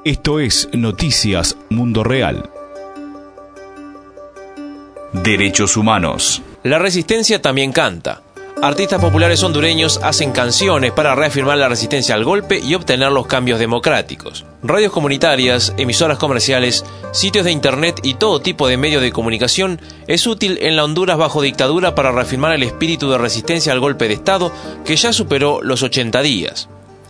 Esto es Noticias Mundo Real. Derechos humanos. La resistencia también canta. Artistas populares hondureños hacen canciones para reafirmar la resistencia al golpe y obtener los cambios democráticos. Radios comunitarias, emisoras comerciales, sitios de internet y todo tipo de medio de comunicación es útil en la Honduras bajo dictadura para reafirmar el espíritu de resistencia al golpe de Estado que ya superó los 80 días.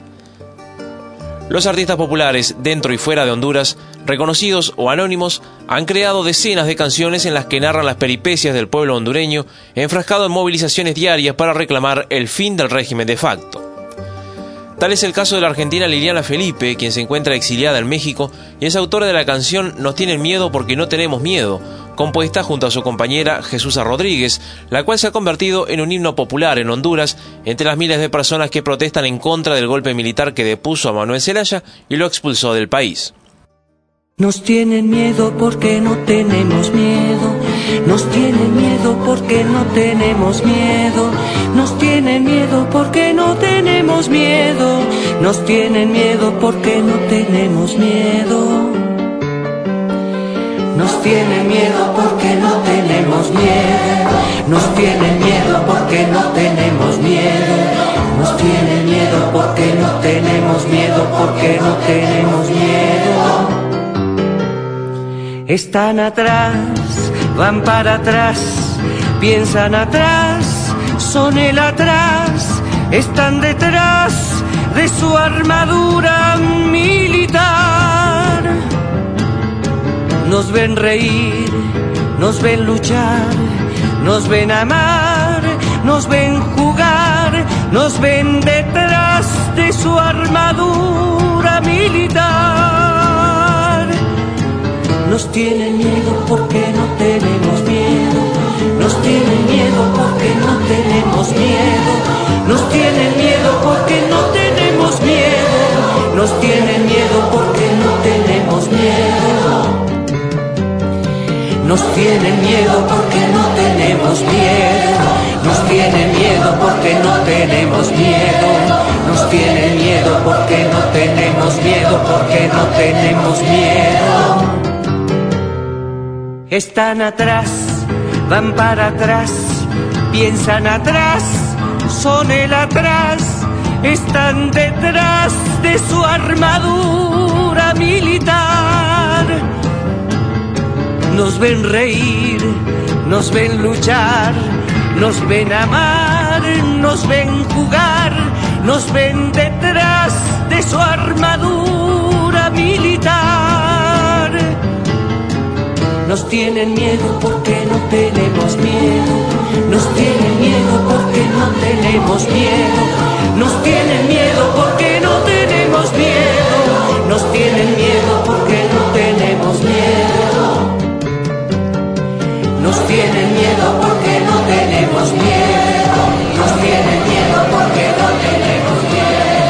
Los artistas populares, dentro y fuera de Honduras, reconocidos o anónimos, han creado decenas de canciones en las que narran las peripecias del pueblo hondureño, enfrascado en movilizaciones diarias para reclamar el fin del régimen de facto. Tal es el caso de la argentina Liliana Felipe, quien se encuentra exiliada en México y es autora de la canción Nos tienen miedo porque no tenemos miedo, compuesta junto a su compañera Jesusa Rodríguez, la cual se ha convertido en un himno popular en Honduras entre las miles de personas que protestan en contra del golpe militar que depuso a Manuel Zelaya y lo expulsó del país. Nos tienen miedo porque no tenemos miedo. Nos tienen miedo porque no tenemos miedo. Nos tienen miedo porque no tenemos miedo. Nos tienen miedo porque no tenemos miedo. Nos tienen miedo porque no tenemos miedo. Nos tienen miedo porque no tenemos miedo. Nos tienen miedo porque no tenemos miedo. Porque no tenemos miedo. Están atrás, van para atrás, piensan atrás, son el atrás, están detrás de su armadura militar. Nos ven reír, nos ven luchar, nos ven amar, nos ven jugar, nos ven detrás de su armadura militar. Nos tienen miedo porque no tenemos miedo. Nos tienen miedo porque no tenemos miedo. Nos tienen miedo porque no tenemos miedo. Nos tienen miedo porque no tenemos miedo. Nos tienen miedo porque no tenemos miedo. Nos tienen miedo porque no tenemos miedo. Nos tienen miedo porque no tenemos miedo. Porque no tenemos miedo. Están atrás, van para atrás, piensan atrás, son el atrás, están detrás de su armadura militar. Nos ven reír, nos ven luchar, nos ven amar, nos ven jugar, nos ven detrás de su armadura militar. Nos tienen miedo porque no tenemos miedo. Nos tienen miedo porque no tenemos miedo. Nos tienen miedo porque no tenemos miedo. Nos tienen miedo porque no tenemos miedo. Nos tienen miedo porque no tenemos miedo. Nos tienen miedo porque no tenemos miedo.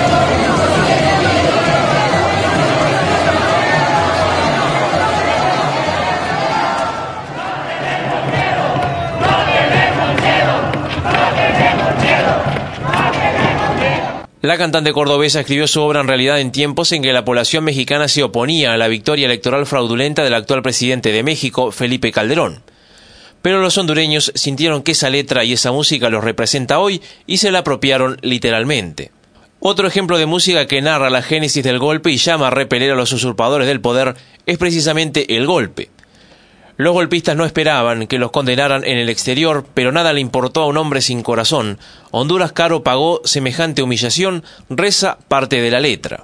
La cantante cordobesa escribió su obra en realidad en tiempos en que la población mexicana se oponía a la victoria electoral fraudulenta del actual presidente de México, Felipe Calderón. Pero los hondureños sintieron que esa letra y esa música los representa hoy y se la apropiaron literalmente. Otro ejemplo de música que narra la génesis del golpe y llama a repeler a los usurpadores del poder es precisamente El Golpe. Los golpistas no esperaban que los condenaran en el exterior, pero nada le importó a un hombre sin corazón. Honduras caro pagó semejante humillación, reza parte de la letra.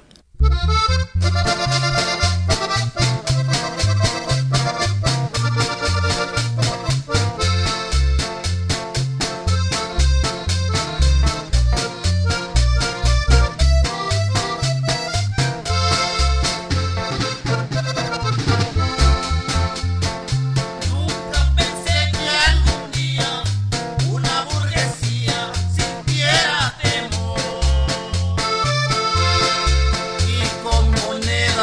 Moneda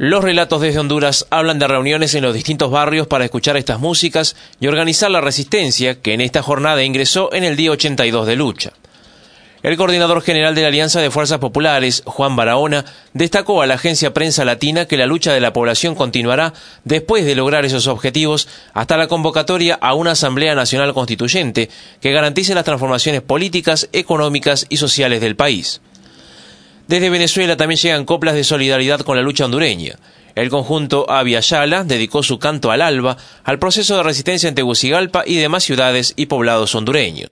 Los relatos desde Honduras hablan de reuniones en los distintos barrios para escuchar estas músicas y organizar la resistencia que en esta jornada ingresó en el día 82 de lucha. El coordinador general de la Alianza de Fuerzas Populares, Juan Barahona, destacó a la agencia Prensa Latina que la lucha de la población continuará después de lograr esos objetivos hasta la convocatoria a una Asamblea Nacional Constituyente que garantice las transformaciones políticas, económicas y sociales del país. Desde Venezuela también llegan coplas de solidaridad con la lucha hondureña. El conjunto Avia Yala dedicó su canto al alba al proceso de resistencia en Tegucigalpa y demás ciudades y poblados hondureños.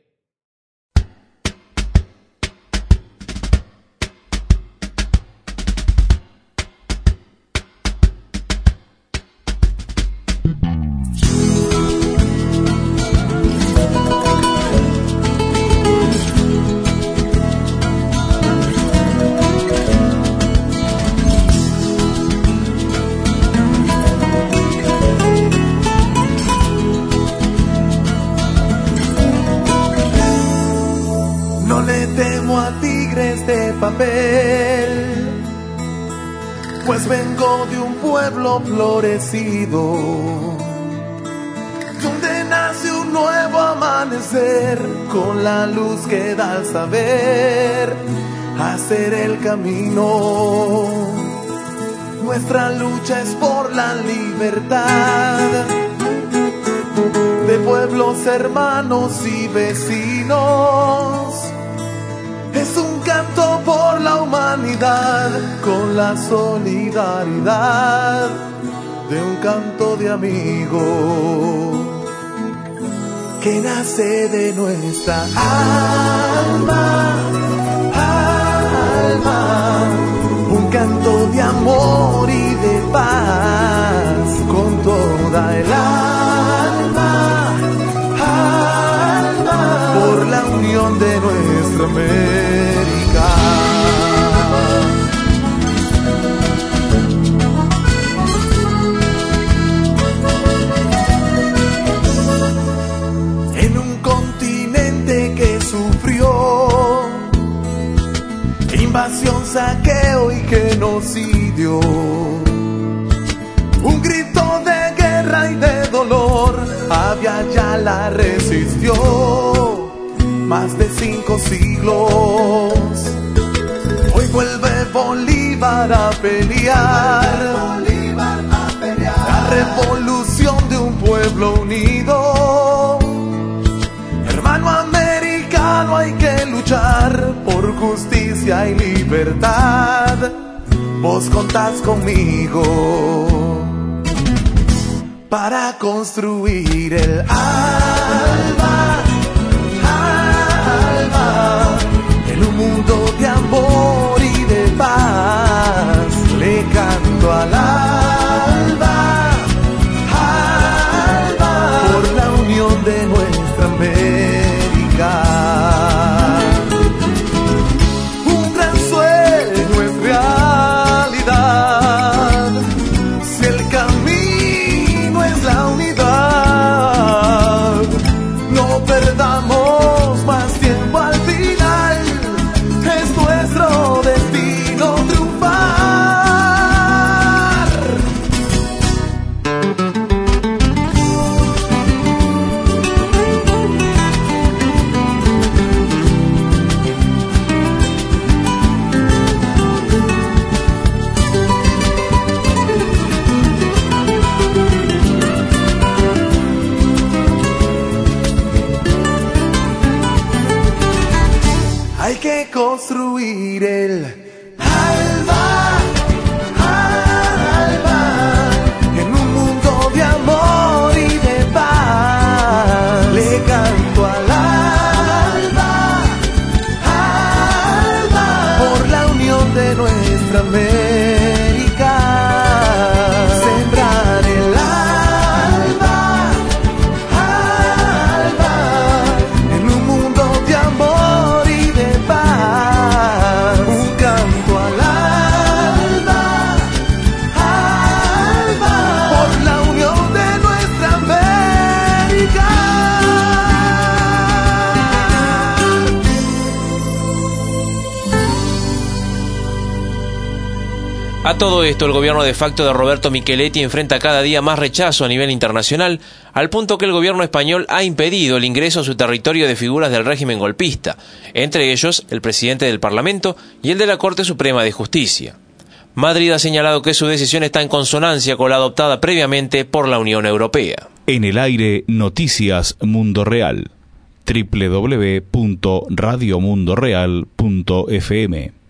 Pues vengo de un pueblo florecido, donde nace un nuevo amanecer, con la luz que da al saber hacer el camino. Nuestra lucha es por la libertad de pueblos hermanos y vecinos. Es un canto por la humanidad, con la solidaridad de un canto de amigo que nace de nuestra alma, un canto de amor y de paz con toda el alma, por la unión de nuestra América. En un continente que sufrió invasión, saqueo y genocidio, un grito de guerra y de dolor, Avia Yala resistió más de 5 siglos. Hoy vuelve Bolívar a pelear, la revolución de un pueblo unido. Hermano americano, hay que luchar por justicia y libertad. Vos contás conmigo para construir el alba, en un mundo de amor y de paz. Le canto al alba, por la unión de nuestra América. Un gran sueño es realidad, si el camino es la unidad. No perdamos más tiempo, al final es nuestro destino triunfar. Hay que construir el alba, en un mundo de amor y de paz. Le canto al alba, por la unión de nuestra América. Sembrar el alba, en un mundo de amor y de paz. Un canto A todo esto, el gobierno de facto de Roberto Micheletti enfrenta cada día más rechazo a nivel internacional, al punto que el gobierno español ha impedido el ingreso a su territorio de figuras del régimen golpista, entre ellos el presidente del Parlamento y el de la Corte Suprema de Justicia. Madrid ha señalado que su decisión está en consonancia con la adoptada previamente por la Unión Europea. En el aire, Noticias Mundo Real. www.radiomundoreal.fm